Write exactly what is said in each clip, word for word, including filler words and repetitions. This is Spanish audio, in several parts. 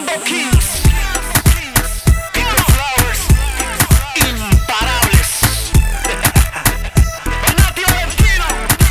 Mambo Kings, People Flowers, imparables. Vanati Valentino.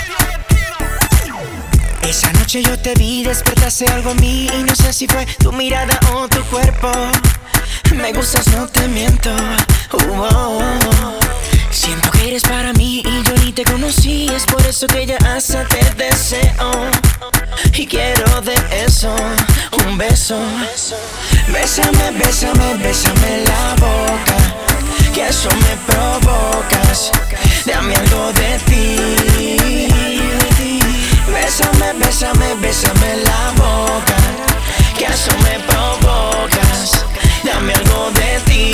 Esa noche yo te vi, despertaste algo en mí y no sé si fue tu mirada o tu cuerpo. Me gustas, no te miento. Uh, oh, oh. Siento que eres para mí y yo ni te conocí. Es por eso que ya hasta te deseo. Y quiero de eso un beso. Bésame, bésame, bésame la boca, que eso me provocas. Dame algo de ti. Bésame, bésame, bésame la boca, que eso me provocas. Dame algo de ti.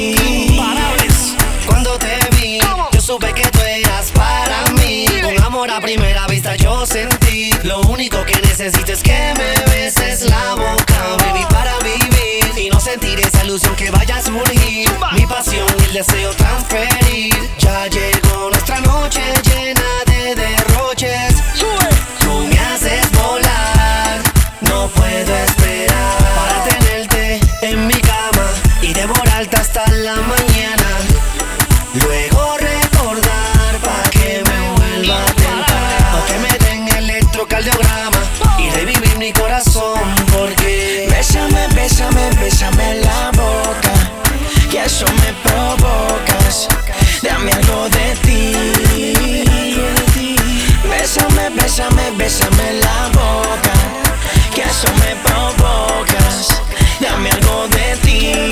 Cuando te vi, yo supe que tú eras para mí. Un amor a primera vista yo sentí. Lo único que necesito es que me beses la boca, baby, para vivir y no sentir esa ilusión que vaya a surgir. Mi pasión y el deseo transferir. Ya llegó nuestra noche llena de derroches. Tú me haces volar, no puedo esperar para tenerte en mi cama y devorarte hasta la mañana. Luego recordar pa' que me vuelva a tentar, o que me den electrocardiograma y revivir mi corazón, porque Bésame, bésame, bésame la boca, que eso me provocas. Dame algo de ti. Bésame, bésame, bésame la boca, que eso me provocas. Dame algo de ti.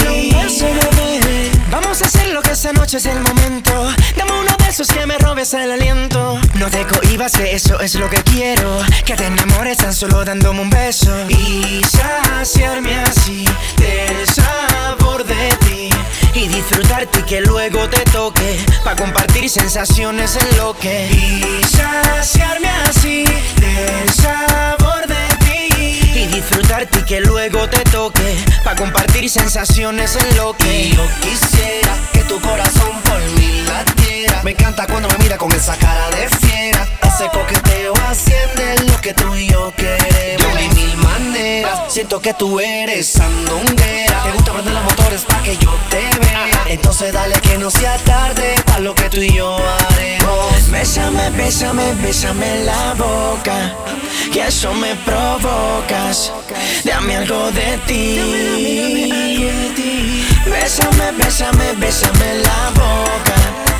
Vamos a hacer lo que esta noche es el momento. Dame uno de esos que me robes el aliento. No te cohibas, eso es lo que quiero. Que te enamores tan solo dándome un beso. Y saciarme así del sabor de ti. Y disfrutarte y que luego te toque, pa' compartir sensaciones en lo que. Y saciarme así del sabor de ti. Y disfrutarte y que luego te toque, pa' compartir sensaciones en lo que. Y yo quisiera que tu corazón por mí latiera. Me encanta cuando me mira con esa cara de fiera. Ese coqueteo asciende lo que tú y yo queremos. De mil maneras, siento que tú eres sandunguera. Te gusta prender los motores pa' que yo te vea. Entonces dale que no sea tarde pa' lo que tú y yo haremos. Bésame, bésame, bésame la boca, que eso me provocas. Dame algo de ti. Bésame, bésame, bésame la boca,